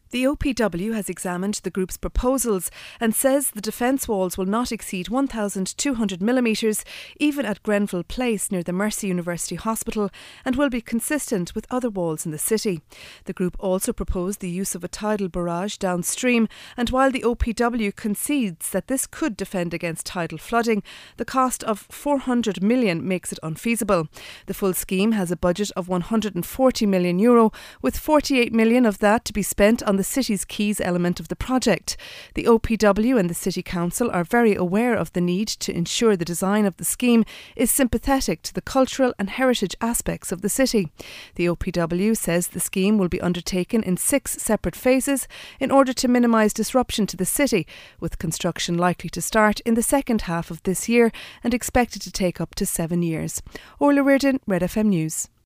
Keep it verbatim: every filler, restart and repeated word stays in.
The O P W has examined the group's proposals and says the defence walls will not exceed one thousand two hundred millimetres, even at Grenville Place near the Mercy University Hospital, and will be consistent with other walls in the city. The group also proposed the use of a tidal barrage downstream, and while the O P W concedes that this could defend against tidal flooding, the cost of four hundred million makes it unfeasible. The full scheme has a budget of one hundred forty million euro, with forty-eight million of that to be spent on the city's quays element of the project. The O P W and the City Council are very aware of the need to ensure the design of the scheme is sympathetic to the cultural and heritage aspects of the city. The O P W says the scheme will be undertaken in six separate phases in order to minimise disruption to the city, with construction likely to start in the second half of this year and expected to take up to seven years. Orla Reardon, Red F M News.